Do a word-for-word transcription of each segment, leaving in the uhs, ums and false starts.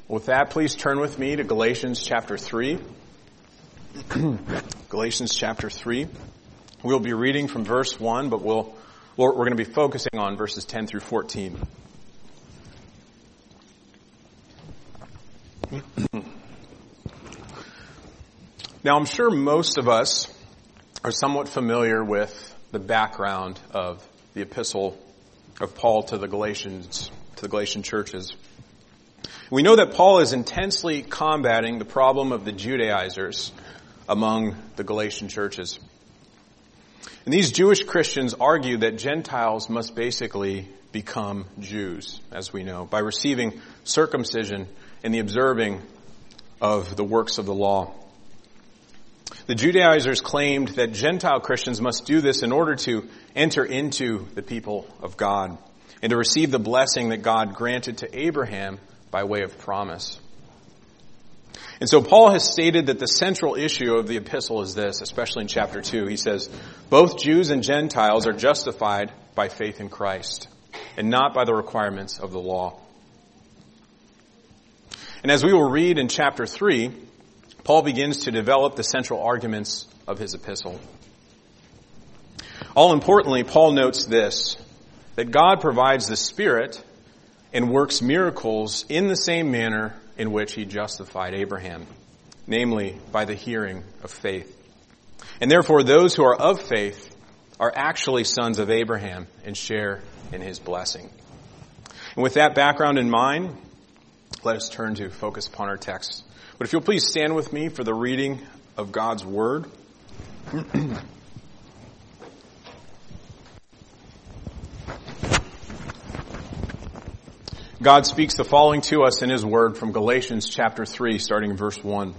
With that, please turn with me to Galatians chapter three. Galatians chapter three. We'll be reading from verse one, but we'll, we're going to be focusing on verses ten through fourteen. Now, I'm sure most of us are somewhat familiar with the background of the epistle of Paul to the Galatians, to the Galatian churches. We know that Paul is intensely combating the problem of the Judaizers among the Galatian churches. And these Jewish Christians argue that Gentiles must basically become Jews, as we know, by receiving circumcision and the observing of the works of the law. The Judaizers claimed that Gentile Christians must do this in order to enter into the people of God and to receive the blessing that God granted to Abraham by way of promise. And so Paul has stated that the central issue of the epistle is this, especially in chapter two. He says, both Jews and Gentiles are justified by faith in Christ and not by the requirements of the law. And as we will read in chapter three, Paul begins to develop the central arguments of his epistle. All importantly, Paul notes this, that God provides the Spirit and works miracles in the same manner in which he justified Abraham, namely by the hearing of faith. And therefore those who are of faith are actually sons of Abraham and share in his blessing. And with that background in mind, let us turn to focus upon our text. But if you'll please stand with me for the reading of God's Word. God speaks the following to us in His Word from Galatians chapter three, starting in verse one.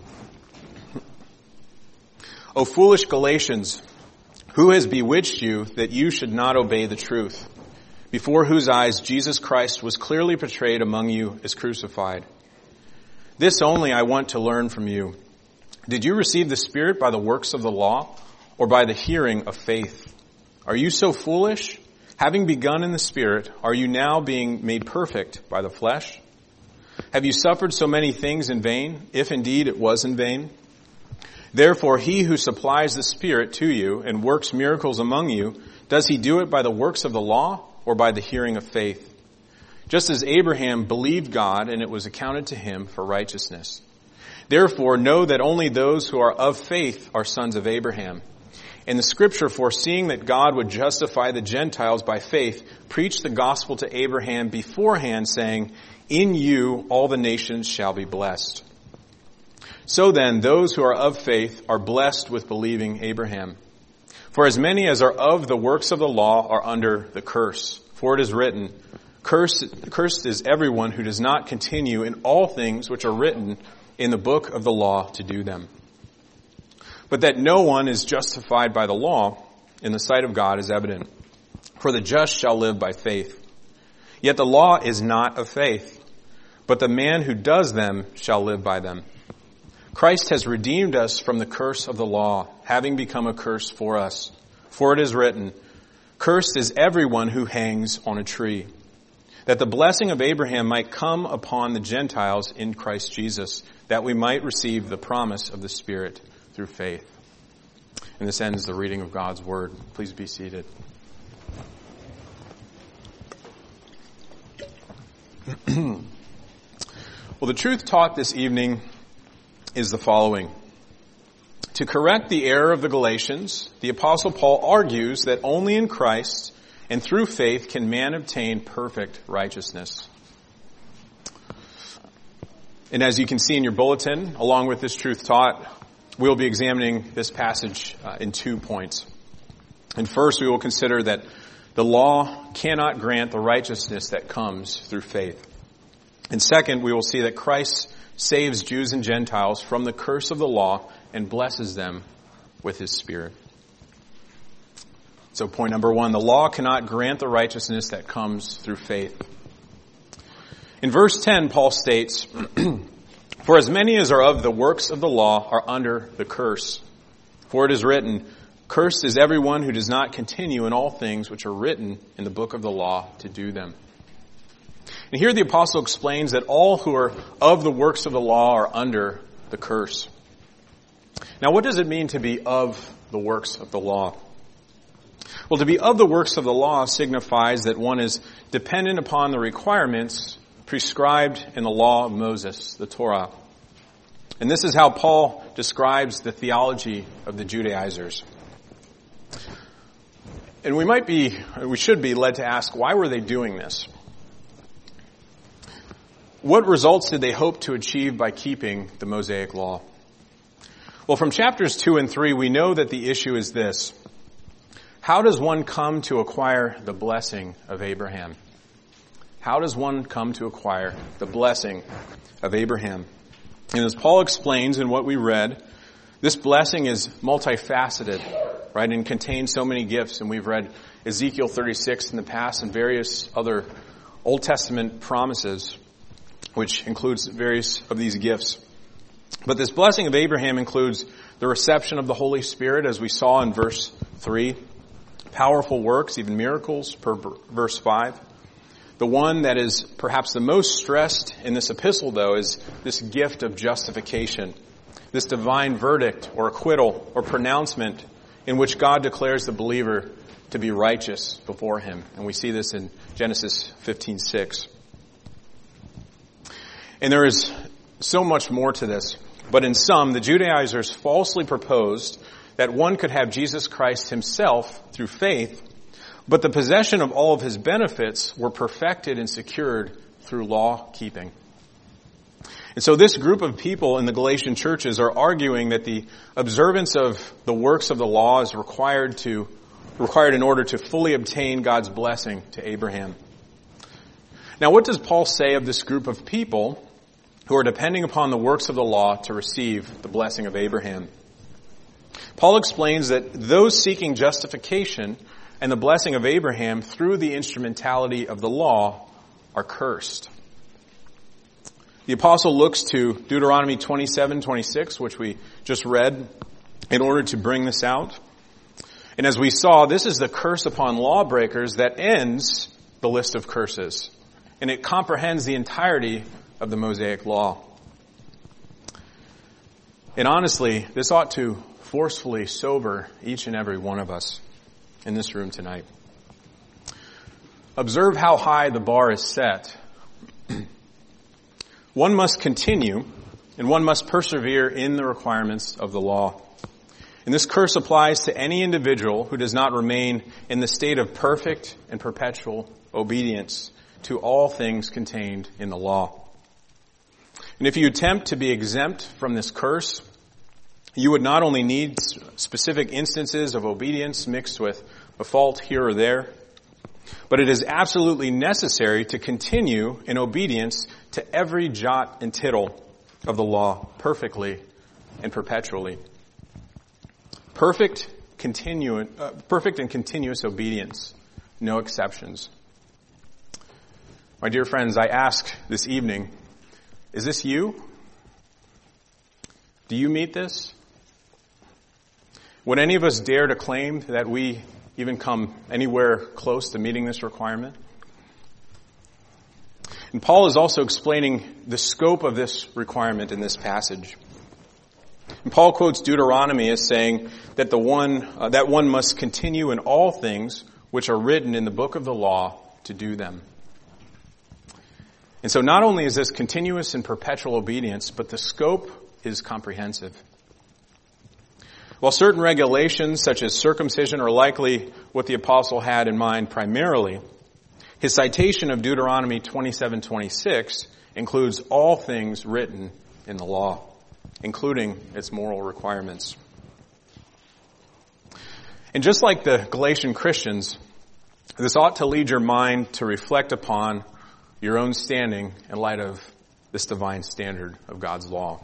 O foolish Galatians, who has bewitched you that you should not obey the truth, before whose eyes Jesus Christ was clearly portrayed among you as crucified? This only I want to learn from you. Did you receive the Spirit by the works of the law, or by the hearing of faith? Are you so foolish? Having begun in the Spirit, are you now being made perfect by the flesh? Have you suffered so many things in vain, if indeed it was in vain? Therefore, he who supplies the Spirit to you and works miracles among you, does he do it by the works of the law or by the hearing of faith? Just as Abraham believed God, and it was accounted to him for righteousness. Therefore, know that only those who are of faith are sons of Abraham. And the Scripture, foreseeing that God would justify the Gentiles by faith, preached the gospel to Abraham beforehand, saying, in you all the nations shall be blessed. So then, those who are of faith are blessed with believing Abraham. For as many as are of the works of the law are under the curse. For it is written, Cursed, cursed is everyone who does not continue in all things which are written in the book of the law to do them. But that no one is justified by the law in the sight of God is evident. For the just shall live by faith. Yet the law is not of faith, but the man who does them shall live by them. Christ has redeemed us from the curse of the law, having become a curse for us. For it is written, Cursed is everyone who hangs on a tree, that the blessing of Abraham might come upon the Gentiles in Christ Jesus, that we might receive the promise of the Spirit through faith. And this ends the reading of God's Word. Please be seated. Well, the truth taught this evening is the following. To correct the error of the Galatians, the Apostle Paul argues that only in Christ and through faith can man obtain perfect righteousness. And as you can see in your bulletin, along with this truth taught, we'll be examining this passage uh, in two points. And first, we will consider that the law cannot grant the righteousness that comes through faith. And second, we will see that Christ saves Jews and Gentiles from the curse of the law and blesses them with His Spirit. So point number one, the law cannot grant the righteousness that comes through faith. In verse ten, Paul states, For as many as are of the works of the law are under the curse. For it is written, Cursed is everyone who does not continue in all things which are written in the book of the law to do them. And here the apostle explains that all who are of the works of the law are under the curse. Now, what does it mean to be of the works of the law? Well, to be of the works of the law signifies that one is dependent upon the requirements prescribed in the law of Moses, the Torah. And this is how Paul describes the theology of the Judaizers. And we might be, we should be led to ask, why were they doing this? What results did they hope to achieve by keeping the Mosaic law? Well, from chapters two and three, we know that the issue is this. How does one come to acquire the blessing of Abraham? How does one come to acquire the blessing of Abraham? And as Paul explains in what we read, this blessing is multifaceted, right, and contains so many gifts. And we've read Ezekiel thirty-six in the past and various other Old Testament promises, which includes various of these gifts. But this blessing of Abraham includes the reception of the Holy Spirit, as we saw in verse three, powerful works, even miracles, per verse five. The one that is perhaps the most stressed in this epistle, though, is this gift of justification, this divine verdict or acquittal or pronouncement in which God declares the believer to be righteous before him. And we see this in Genesis fifteen six. And there is so much more to this. But in sum, the Judaizers falsely proposed that one could have Jesus Christ himself through faith, but the possession of all of his benefits were perfected and secured through law keeping. And so this group of people in the Galatian churches are arguing that the observance of the works of the law is required to required in order to fully obtain God's blessing to Abraham. Now, what does Paul say of this group of people who are depending upon the works of the law to receive the blessing of Abraham? Paul explains that those seeking justification and the blessing of Abraham through the instrumentality of the law are cursed. The apostle looks to Deuteronomy twenty-seven twenty-six, which we just read, in order to bring this out. And as we saw, this is the curse upon lawbreakers that ends the list of curses. And it comprehends the entirety of the Mosaic law. And honestly, this ought to forcefully sober each and every one of us in this room tonight. Observe how high the bar is set. One must continue and one must persevere in the requirements of the law. And this curse applies to any individual who does not remain in the state of perfect and perpetual obedience to all things contained in the law. And if you attempt to be exempt from this curse, you would not only need specific instances of obedience mixed with a fault here or there, but it is absolutely necessary to continue in obedience to every jot and tittle of the law perfectly and perpetually. Perfect, continu- uh, perfect and continuous obedience, no exceptions. My dear friends, I ask this evening, is this you? Do you meet this? Would any of us dare to claim that we even come anywhere close to meeting this requirement? And Paul is also explaining the scope of this requirement in this passage. And Paul quotes Deuteronomy as saying that the one uh, that one must continue in all things which are written in the book of the law to do them. And so not only is this continuous and perpetual obedience, but the scope is comprehensive. While certain regulations, such as circumcision, are likely what the apostle had in mind primarily, his citation of Deuteronomy twenty-seven twenty-six includes all things written in the law, including its moral requirements. And just like the Galatian Christians, this ought to lead your mind to reflect upon your own standing in light of this divine standard of God's law.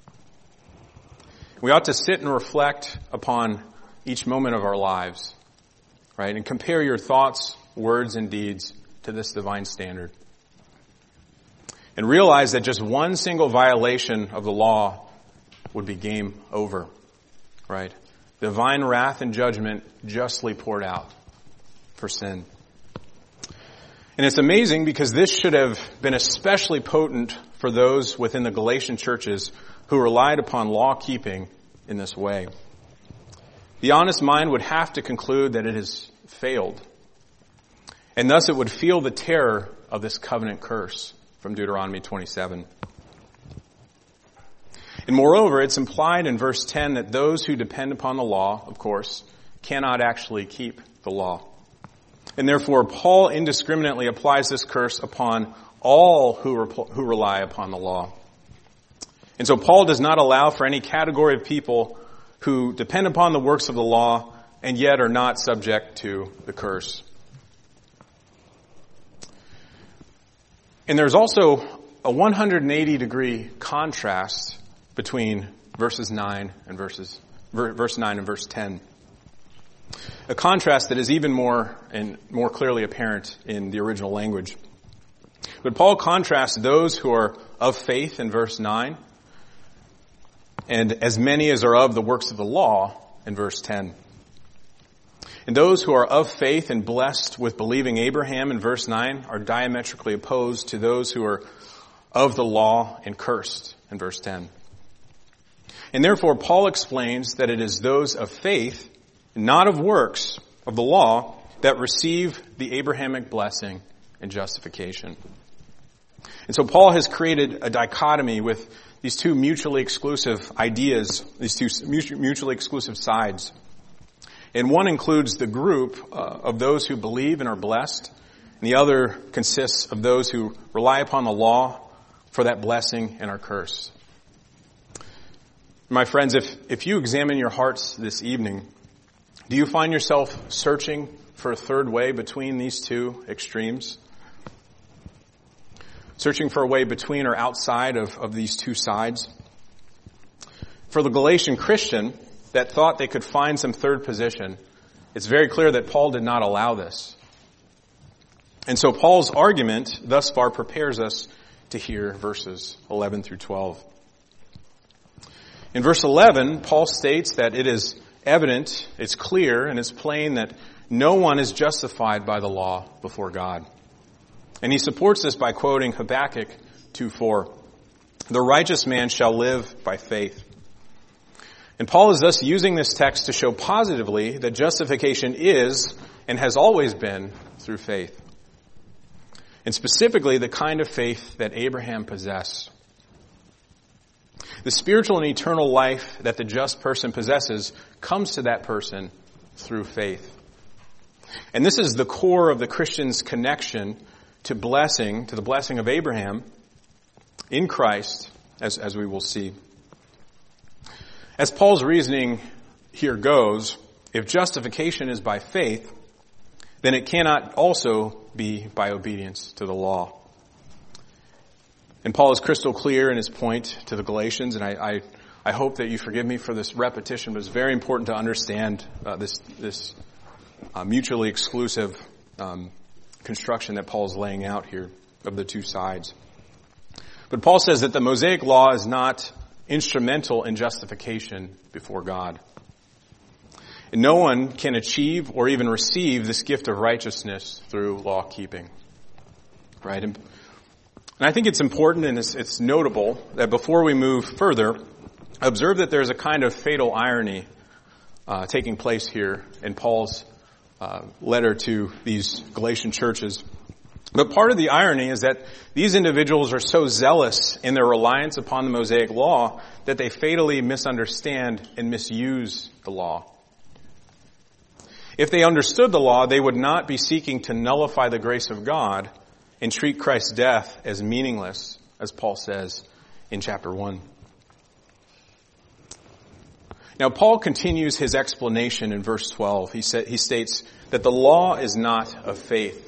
We ought to sit and reflect upon each moment of our lives, right? And compare your thoughts, words, and deeds to this divine standard. And realize that just one single violation of the law would be game over, right? Divine wrath and judgment justly poured out for sin. And it's amazing because this should have been especially potent for those within the Galatian churches who relied upon law keeping in this way. The honest mind would have to conclude that it has failed. And thus it would feel the terror of this covenant curse from Deuteronomy twenty-seven. And moreover, it's implied in verse ten that those who depend upon the law, of course, cannot actually keep the law. And therefore, Paul indiscriminately applies this curse upon all who, re- who rely upon the law. And so Paul does not allow for any category of people who depend upon the works of the law and yet are not subject to the curse. And there's also a one hundred eighty degree contrast between verses nine and verses verse nine and verse ten. A contrast that is even more and more clearly apparent in the original language. But Paul contrasts those who are of faith in verse nine and as many as are of the works of the law in verse ten. And those who are of faith and blessed with believing Abraham in verse nine are diametrically opposed to those who are of the law and cursed in verse ten. And therefore, Paul explains that it is those of faith, not of works of the law, that receive the Abrahamic blessing and justification. And so Paul has created a dichotomy with these two mutually exclusive ideas, these two mutually exclusive sides. And one includes the group uh, of those who believe and are blessed, and the other consists of those who rely upon the law for that blessing and are cursed. My friends, if, if you examine your hearts this evening, do you find yourself searching for a third way between these two extremes? Searching for a way between or outside of, of these two sides? For the Galatian Christian that thought they could find some third position, it's very clear that Paul did not allow this. And so Paul's argument thus far prepares us to hear verses eleven through twelve. In verse eleven, Paul states that it is evident, it's clear, and it's plain that no one is justified by the law before God. And he supports this by quoting Habakkuk two four. The righteous man shall live by faith. And Paul is thus using this text to show positively that justification is and has always been through faith. And specifically the kind of faith that Abraham possessed. The spiritual and eternal life that the just person possesses comes to that person through faith. And this is the core of the Christian's connection to blessing, to the blessing of Abraham in Christ, as, as we will see. As Paul's reasoning here goes, if justification is by faith, then it cannot also be by obedience to the law. And Paul is crystal clear in his point to the Galatians, and I, I, I hope that you forgive me for this repetition, but it's very important to understand uh, this, this uh, mutually exclusive um, construction that Paul is laying out here of the two sides. But Paul says that the Mosaic law is not instrumental in justification before God. And no one can achieve or even receive this gift of righteousness through law keeping. Right? And, and I think it's important and it's, it's notable that before we move further, observe that there's a kind of fatal irony uh, taking place here in Paul's uh, letter to these Galatian churches. But part of the irony is that these individuals are so zealous in their reliance upon the Mosaic law that they fatally misunderstand and misuse the law. If they understood the law, they would not be seeking to nullify the grace of God and treat Christ's death as meaningless, as Paul says in chapter one. Now, Paul continues his explanation in verse twelve. He sa- he states that the law is not of faith.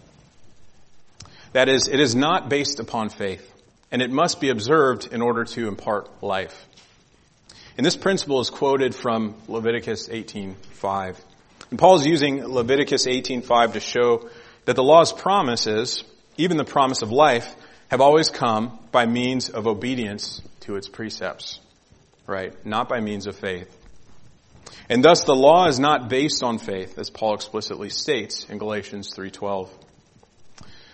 That is, it is not based upon faith, and it must be observed in order to impart life. And this principle is quoted from Leviticus eighteen five. And Paul is using Leviticus eighteen five to show that the law's promises, even the promise of life, have always come by means of obedience to its precepts, right? Not by means of faith. And thus the law is not based on faith, as Paul explicitly states in Galatians three twelve.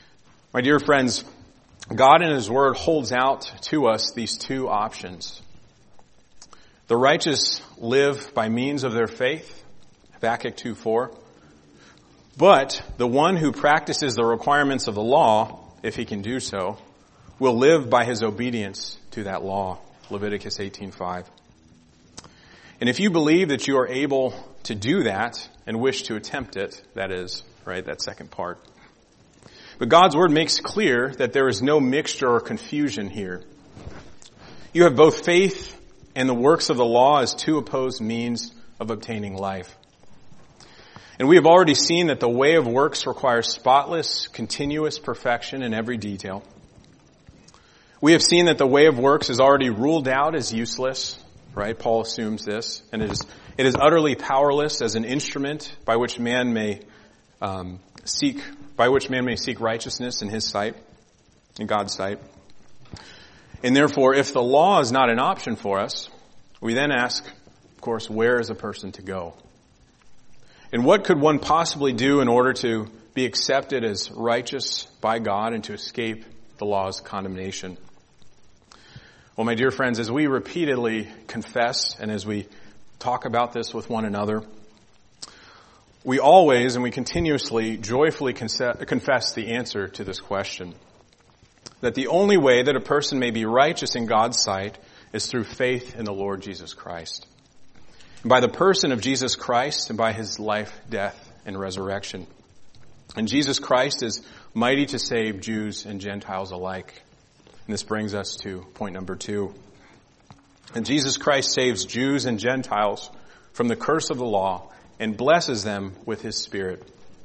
My dear friends, God in His Word holds out to us these two options. The righteous live by means of their faith, Habakkuk two four. But the one who practices the requirements of the law, if he can do so, will live by his obedience to that law, Leviticus eighteen five. And if you believe that you are able to do that and wish to attempt it, that is, right, that second part. But God's Word makes clear that there is no mixture or confusion here. You have both faith and the works of the law as two opposed means of obtaining life. And we have already seen that the way of works requires spotless, continuous perfection in every detail. We have seen that the way of works is already ruled out as useless, right? Paul assumes this, and it is it is utterly powerless as an instrument by which man may um, seek by which man may seek righteousness in his sight, in God's sight. And therefore, if the law is not an option for us, we then ask, of course, where is a person to go? And what could one possibly do in order to be accepted as righteous by God and to escape the law's condemnation? Well, my dear friends, as we repeatedly confess and as we talk about this with one another, we always and we continuously joyfully confess the answer to this question. That the only way that a person may be righteous in God's sight is through faith in the Lord Jesus Christ. And by the person of Jesus Christ and by His life, death, and resurrection. And Jesus Christ is mighty to save Jews and Gentiles alike. And this brings us to point number two. And Jesus Christ saves Jews and Gentiles from the curse of the law and blesses them with His Spirit.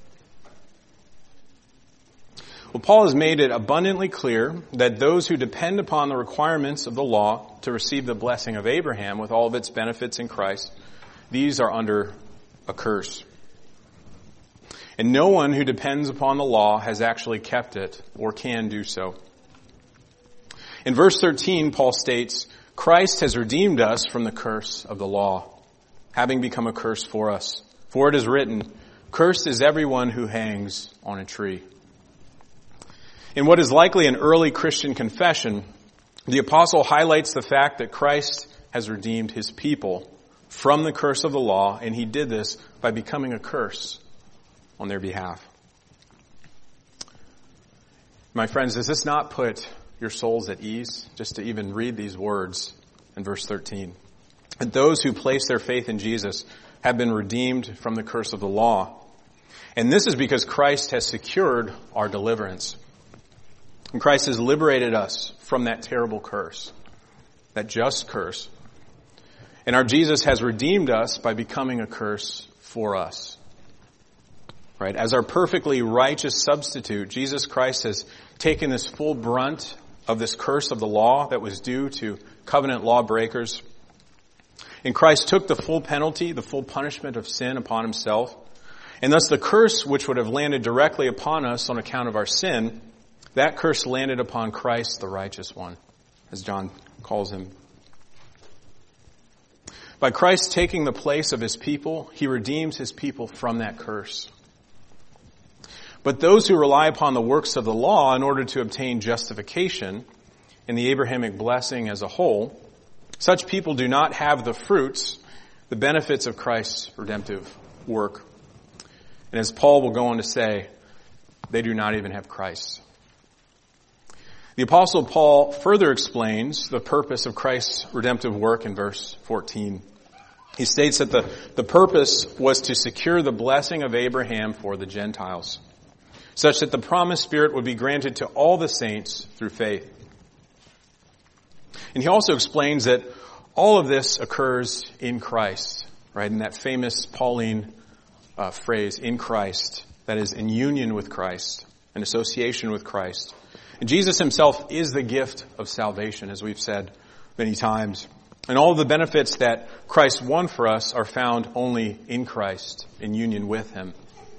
Well, Paul has made it abundantly clear that those who depend upon the requirements of the law to receive the blessing of Abraham with all of its benefits in Christ, these are under a curse. And no one who depends upon the law has actually kept it or can do so. In verse thirteen, Paul states, Christ has redeemed us from the curse of the law, having become a curse for us. For it is written, cursed is everyone who hangs on a tree. In what is likely an early Christian confession, the apostle highlights the fact that Christ has redeemed His people from the curse of the law, and He did this by becoming a curse on their behalf. My friends, does this not put your souls at ease, just to even read these words in verse thirteen? And those who place their faith in Jesus have been redeemed from the curse of the law. And this is because Christ has secured our deliverance. And Christ has liberated us from that terrible curse, that just curse. And our Jesus has redeemed us by becoming a curse for us. Right? As our perfectly righteous substitute, Jesus Christ has taken this full brunt of this curse of the law that was due to covenant lawbreakers. And Christ took the full penalty, the full punishment of sin upon Himself. And thus the curse which would have landed directly upon us on account of our sin, that curse landed upon Christ, the righteous one, as John calls Him. By Christ taking the place of His people, He redeems His people from that curse. But those who rely upon the works of the law in order to obtain justification and the Abrahamic blessing as a whole, such people do not have the fruits, the benefits of Christ's redemptive work. And as Paul will go on to say, they do not even have Christ. The Apostle Paul further explains the purpose of Christ's redemptive work in verse fourteen. He states that the, the purpose was to secure the blessing of Abraham for the Gentiles, such that the promised Spirit would be granted to all the saints through faith. And he also explains that all of this occurs in Christ, right? In that famous Pauline uh, phrase, in Christ, that is in union with Christ, in association with Christ. And Jesus Himself is the gift of salvation, as we've said many times. And all of the benefits that Christ won for us are found only in Christ, in union with Him.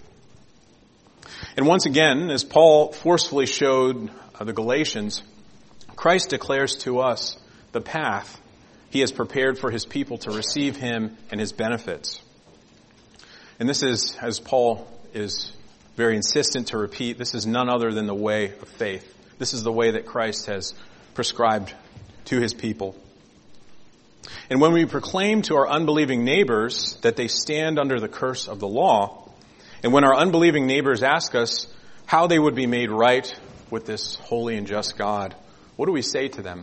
And once again, as Paul forcefully showed uh, the Galatians, Christ declares to us the path He has prepared for His people to receive Him and His benefits. And this is, as Paul is very insistent to repeat, this is none other than the way of faith. This is the way that Christ has prescribed to his people. And when we proclaim to our unbelieving neighbors that they stand under the curse of the law, and when our unbelieving neighbors ask us how they would be made right with this holy and just God, what do we say to them?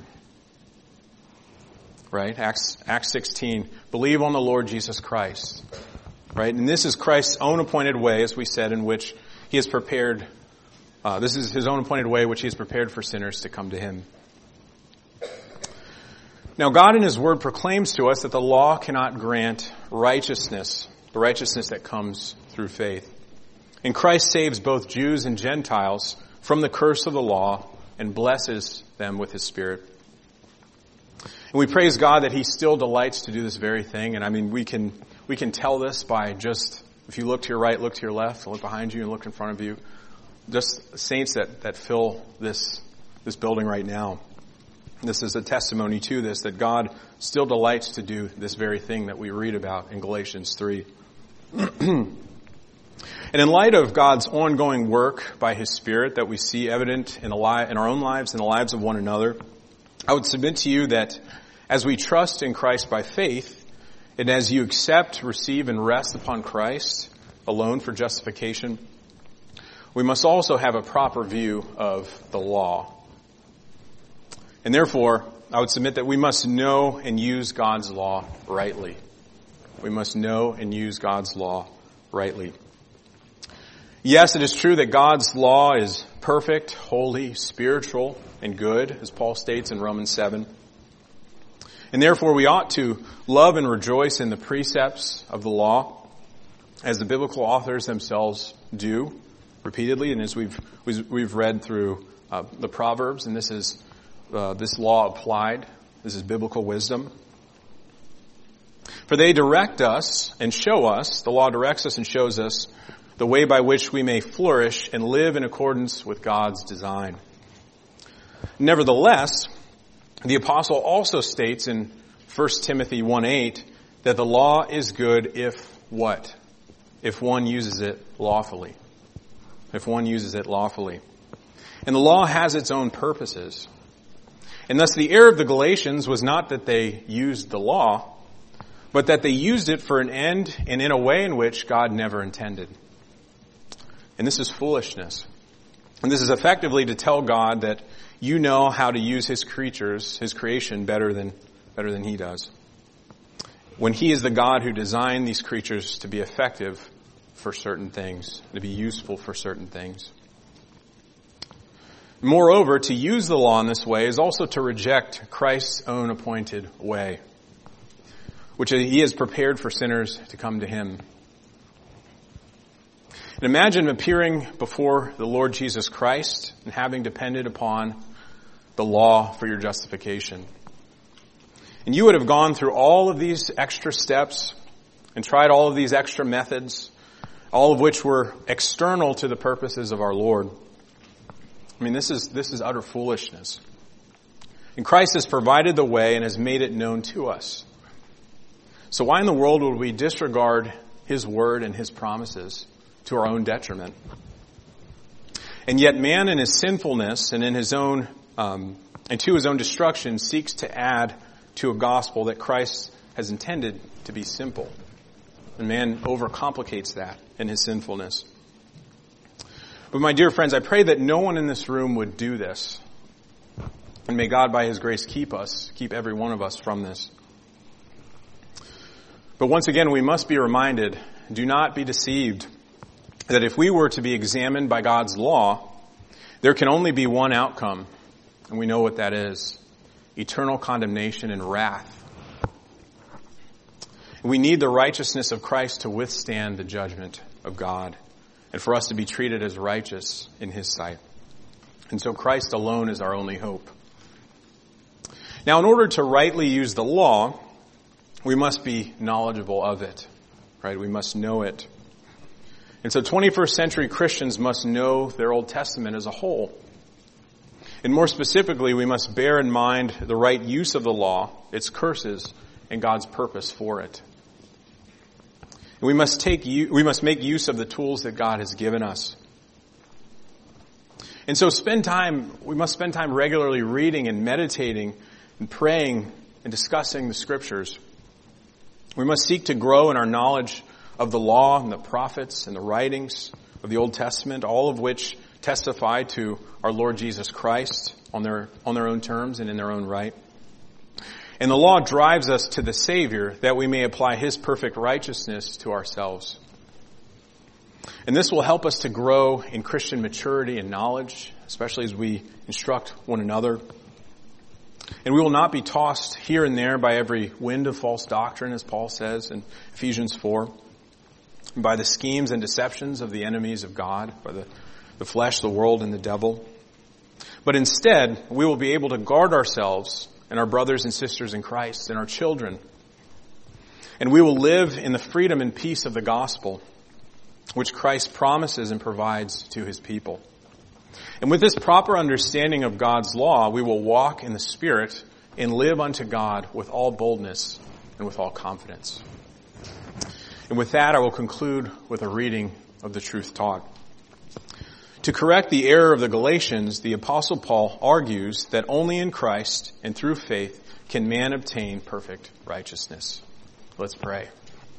Right? Acts, Acts sixteen, believe on the Lord Jesus Christ. Right? And this is Christ's own appointed way, as we said, in which he has prepared, uh, this is his own appointed way which he has prepared for sinners to come to him. Now God in his word proclaims to us that the law cannot grant righteousness, the righteousness that comes through faith. And Christ saves both Jews and Gentiles from the curse of the law and blesses them with his Spirit. And we praise God that he still delights to do this very thing. And I mean, we can we can tell this by just, if you look to your right, look to your left, look behind you and look in front of you. Just saints that, that fill this this building right now. This is a testimony to this, that God still delights to do this very thing that we read about in Galatians three. And in light of God's ongoing work by his Spirit that we see evident in, the li- in our own lives and the lives of one another, I would submit to you that as we trust in Christ by faith, and as you accept, receive, and rest upon Christ alone for justification, we must also have a proper view of the law. And therefore, I would submit that we must know and use God's law rightly. We must know and use God's law rightly. Yes, it is true that God's law is perfect, holy, spiritual, and good, as Paul states in Romans seven. And therefore we ought to love and rejoice in the precepts of the law, as the biblical authors themselves do repeatedly, and as we've we've read through uh, the Proverbs, and this is uh, this law applied. This is biblical wisdom. For they direct us and show us, the law directs us and shows us the way by which we may flourish and live in accordance with God's design. Nevertheless, the apostle also states in First Timothy one eight that the law is good if what? If one uses it lawfully. If one uses it lawfully. And the law has its own purposes. And thus the error of the Galatians was not that they used the law, but that they used it for an end and in a way in which God never intended. And this is foolishness. And this is effectively to tell God that you know how to use his creatures, his creation, better than better than he does. When he is the God who designed these creatures to be effective for certain things, to be useful for certain things. Moreover, to use the law in this way is also to reject Christ's own appointed way, which he has prepared for sinners to come to him. And imagine appearing before the Lord Jesus Christ and having depended upon the law for your justification. And you would have gone through all of these extra steps and tried all of these extra methods, all of which were external to the purposes of our Lord. I mean, this is, this is utter foolishness. And Christ has provided the way and has made it known to us. So why in the world would we disregard his word and his promises to our own detriment? And yet man in his sinfulness and in his own, um, and to his own destruction seeks to add to a gospel that Christ has intended to be simple. And man overcomplicates that in his sinfulness. But my dear friends, I pray that no one in this room would do this. And may God by his grace keep us, keep every one of us from this. But once again, we must be reminded, do not be deceived, that if we were to be examined by God's law, there can only be one outcome, and we know what that is: eternal condemnation and wrath. We need the righteousness of Christ to withstand the judgment of God, and for us to be treated as righteous in his sight. And so Christ alone is our only hope. Now, in order to rightly use the law, we must be knowledgeable of it, right? We must know it. And so twenty-first century Christians must know their Old Testament as a whole. And more specifically, we must bear in mind the right use of the law, its curses, and God's purpose for it. We must take we must make use of the tools that God has given us. And so spend time, we must spend time regularly reading and meditating and praying and discussing the Scriptures. We must seek to grow in our knowledge of the law and the prophets and the writings of the Old Testament, all of which testify to our Lord Jesus Christ on their, on their own terms and in their own right. And the law drives us to the Savior that we may apply His perfect righteousness to ourselves. And this will help us to grow in Christian maturity and knowledge, especially as we instruct one another. And we will not be tossed here and there by every wind of false doctrine, as Paul says in Ephesians four, by the schemes and deceptions of the enemies of God, by the, the flesh, the world, and the devil. But instead, we will be able to guard ourselves and our brothers and sisters in Christ and our children. And we will live in the freedom and peace of the gospel, which Christ promises and provides to His people. And with this proper understanding of God's law, we will walk in the Spirit and live unto God with all boldness and with all confidence. And with that, I will conclude with a reading of the truth taught. To correct the error of the Galatians, the Apostle Paul argues that only in Christ and through faith can man obtain perfect righteousness. Let's pray.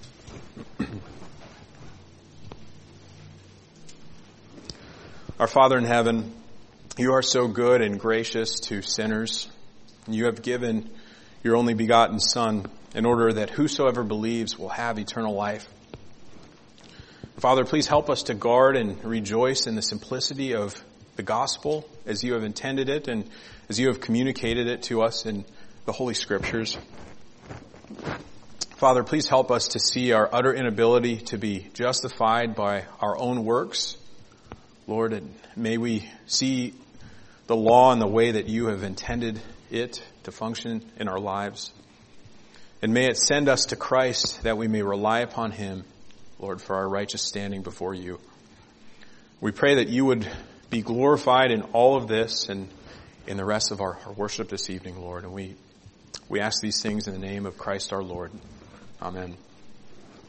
Our Father in heaven, You are so good and gracious to sinners. You have given Your only begotten Son in order that whosoever believes will have eternal life. Father, please help us to guard and rejoice in the simplicity of the gospel as You have intended it and as You have communicated it to us in the Holy Scriptures. Father, please help us to see our utter inability to be justified by our own works. Lord, and may we see the law in the way that You have intended it to function in our lives. And may it send us to Christ that we may rely upon Him, Lord, for our righteous standing before You. We pray that You would be glorified in all of this and in the rest of our, our worship this evening, Lord. And we, we ask these things in the name of Christ our Lord. Amen.